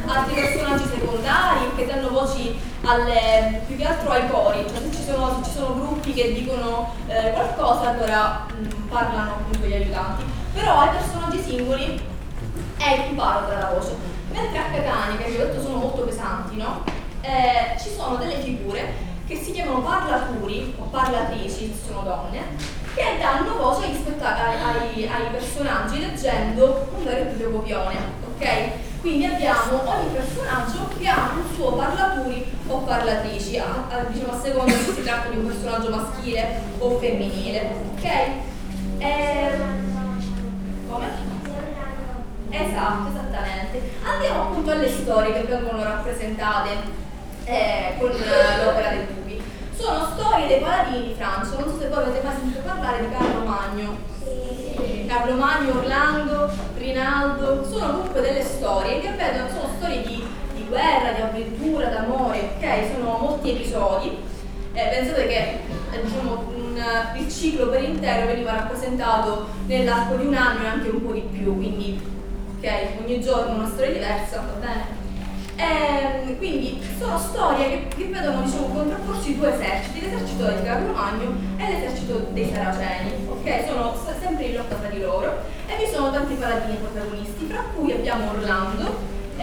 altri personaggi secondari che danno voci più che altro ai cori, cioè se ci sono gruppi che dicono qualcosa, allora parlano appunto gli aiutanti, però ai personaggi singoli è il paro della voce. Mentre a Catania, che vi ho detto sono molto pesanti, no? Ci sono delle figure che si chiamano parlaturi o parlatrici, se sono donne, che danno voce ai personaggi leggendo un vero e proprio copione, ok? Quindi abbiamo ogni personaggio che ha un suo parlaturi o parlatrici, diciamo a seconda se si tratta di un personaggio maschile o femminile, ok? Come? Esatto, esattamente. Andiamo appunto alle storie che vengono rappresentate con l'opera dei Pupi. Sono storie dei paladini di Francia, non so se voi avete mai sentito parlare di Carlo Magno. Carlo Magno, Orlando, Rinaldo, sono comunque delle storie che vedono, sono storie di guerra, di avventura, d'amore, ok? Sono molti episodi. Pensate che diciamo, il ciclo per intero veniva rappresentato nell'arco di un anno e anche un po' di più, quindi ok, ogni giorno una storia diversa, va bene? Quindi sono storie che vedono diciamo, contrapporsi due eserciti, l'esercito di Carlo Magno e l'esercito dei Saraceni, ok? Sono sempre in lotta tra di loro e vi sono tanti paladini protagonisti, fra cui abbiamo Orlando,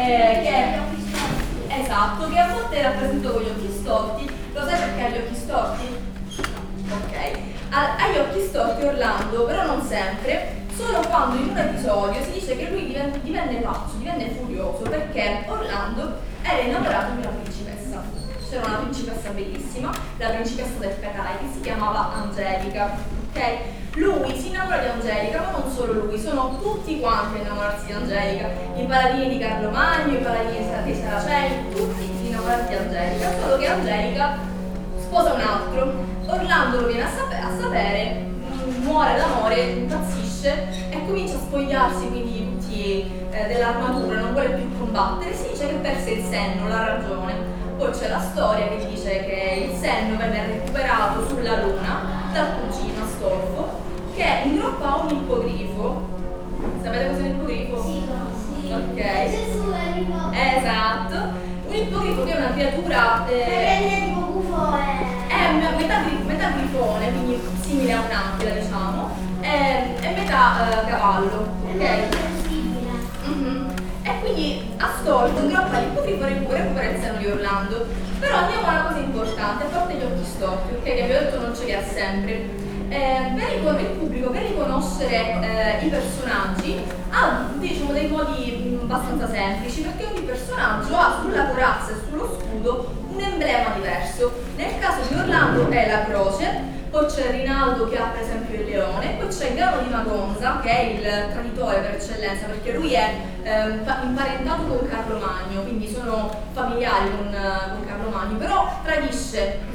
esatto, che a volte è rappresentato con gli occhi storti. Lo sai perché ha gli occhi storti? Ok, ha gli occhi storti Orlando, però non sempre. Solo quando in un episodio si dice che lui divenne pazzo, divenne furioso perché Orlando era innamorato di una principessa. C'era una principessa bellissima, la principessa del Catai, che si chiamava Angelica. Ok? Lui si innamora di Angelica, ma non solo lui, sono tutti quanti a innamorarsi di Angelica. I paladini di Carlo Magno, i paladini dei Saraceni, tutti innamorati di Angelica, solo che Angelica sposa un altro. Orlando lo viene a sapere, muore d'amore, impazzisce e comincia a spogliarsi quindi tutti dell'armatura, non vuole più combattere, si dice che perse il senno, la ragione. Poi c'è la storia che dice che il senno venne recuperato sulla luna dal cugino Astolfo, che ingroppa un ippogrifo. Sapete cos'è un ippogrifo? Sì. Ok. Gesù è arrivato. Esatto. Un ippogrifo che è una creatura è metà grifone, quindi simile a un'aquila, diciamo, è metà cavallo, ok? E quindi Astolfo ingroppa l'ippogrifo e recupera il seno di Orlando. Però andiamo a una cosa importante, a parte gli occhi storti, ok? Che abbiamo detto non ce li ha sempre. Il pubblico per riconoscere i personaggi ha diciamo, dei modi abbastanza semplici, perché ogni personaggio ha sulla corazza e sullo scudo un emblema diverso. Nel caso di Orlando è la croce, poi c'è Rinaldo che ha per esempio il leone, poi c'è Gano di Magonza che è il traditore per eccellenza, perché lui è imparentato con Carlo Magno, quindi sono familiari con Carlo Magno, però tradisce